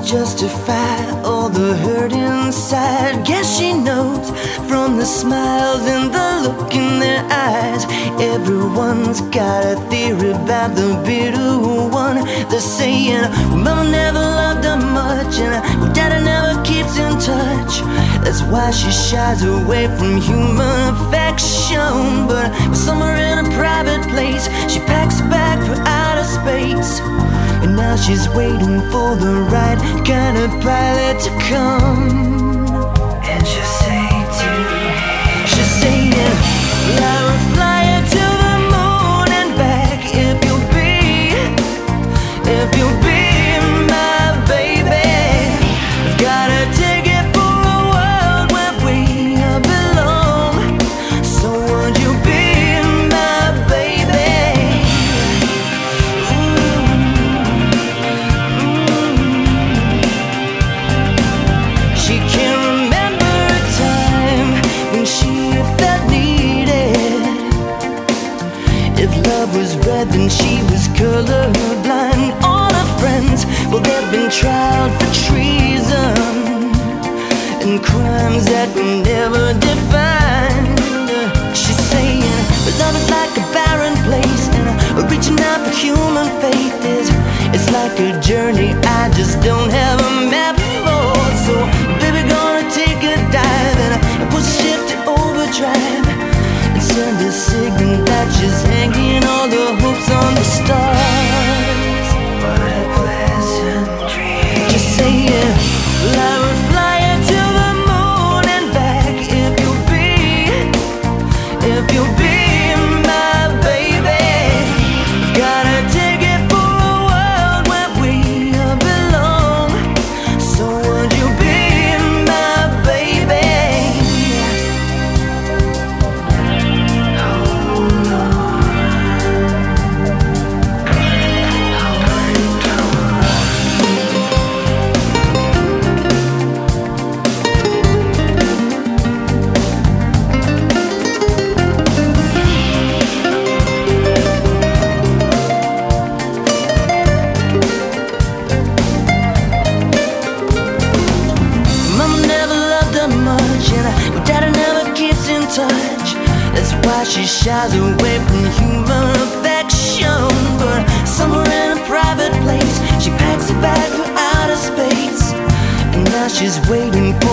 justify all the hurt inside. Guess she knows from the smiles and the look in their eyes. Everyone's got a theory about the bitter one. They're saying, well, mama never loved her much, and well, daddy never keeps in touch. That's why she shies away from human affection. But somewhere in a private place, she packs a bag for outer space. And now she's waiting for the right kind of pilot to come. And she'll say to me, she'll say, well, I will fly you to the moon and back if you'll be my baby. I've got a ticket for a world where we belong. So would you be my baby? She can't remember a time when she felt needed. If love was red, then she was colorblind. All her friends, well, they've been tried for treason and crimes that were never defined. She's saying, but love is like a barren place, and reaching out for human faith it's like a journey I just don't have a map for. So, baby, gonna take a dive and push the shift to overdrive and send a signal that she's hanging all the hopes on the stars. What a pleasant dream. Just saying, well, I will fly you to the moon and back if you'll be my baby. Got a ticket for a world where we belong. So would you be my baby? Mama never loved her much, and daddy never keeps in touch. That's why she shies away from human affection. But somewhere in a private place, she packs a bag for outer space. And now she's waiting for